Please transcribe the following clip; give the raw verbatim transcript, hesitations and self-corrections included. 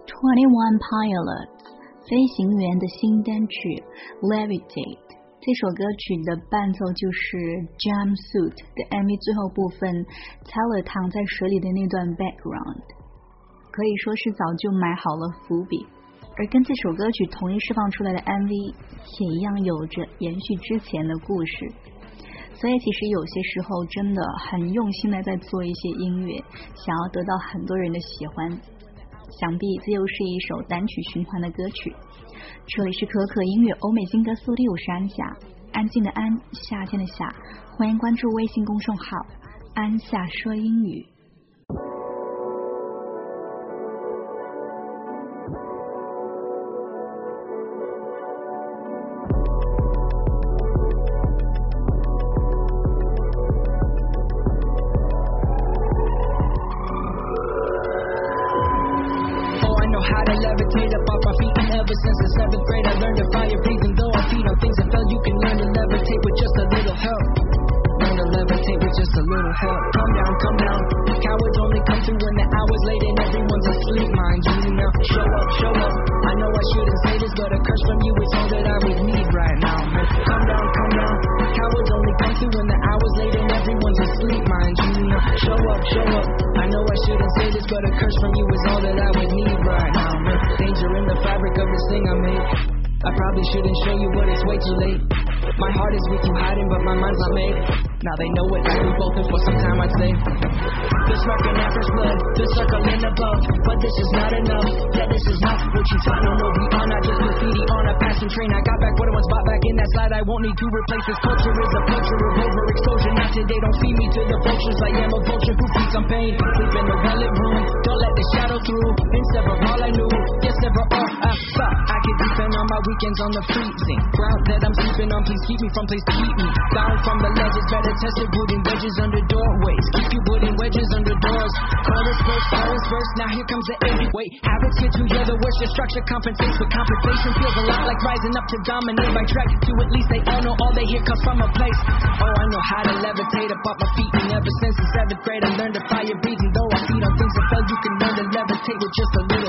Twenty One Pilots 飞行员的新单曲 Levitate， 这首歌曲的伴奏就是 Jumpsuit 的 M V 最后部分 Tyler 躺在水里的那段 background， 可以说是早就埋好了伏笔，而跟这首歌曲同一释放出来的 M V 也一样有着延续之前的故事，所以其实有些时候真的很用心的在做一些音乐，想要得到很多人的喜欢，想必这又是一首单曲循环的歌曲。这里是可可音乐欧美新歌速递，我是安夏，安静的安，夏天的夏，欢迎关注微信公众号安夏说英语。 How to levitate up off my feet, and ever since the seventh grade I learned to fire breathing. Though I feed on things that fell, you can learn to levitate with just a little help. Learn to levitate with just a little help. Come down, come down. Cowards only come through when the hour's late and everyone's asleep. Mind you now, show up, show up. I know I shouldn't say this, but a curse from you is all that I would need right now. Man. Come down, come down. Cowards only come through when the hour's late and everyone's asleep. Mind you now, show up, show up. I know I shouldn't say this, but a curse from you is all that I would need right now. Danger in the fabric of this thing I made. I probably shouldn't show you, but it's way too late. My heart is with you hiding, but my mind's not made. Now they know it, we both in for some time I'd say. The smirking after blood, the circling above. But this is not enough, yeah this is not what you thought. No, no, we are not just graffiti on a passing train. I got back what I once bought back in that slide. I won't need to replace this culture is a culture of overexposure. Not today, don't feed me to the vultures. I am a vulture who feeds on pain. Sleep in the well-lit room, don't let the shadow through. Instead of all I knew, yes never all I thought. I could depend on my weekends on the freezing ground that I'm sleeping on. Please keep me from place to keep me down from the ledges. Better tested wooden wedges under doorways. Keep you wooden wedges under doors. Chorus verse, chorus verse. Now here comes the eight. Wait, habits here to hear the worst. Your structure compensates, but compensation feels a lot like rising up to dominate by track. To at least they all know all they hear comes from a place. Oh, I know how to levitate up off my feet, and ever since the seventh grade I learned to fire breathing. Though I feed on things that fell, you can learn to levitate with just a little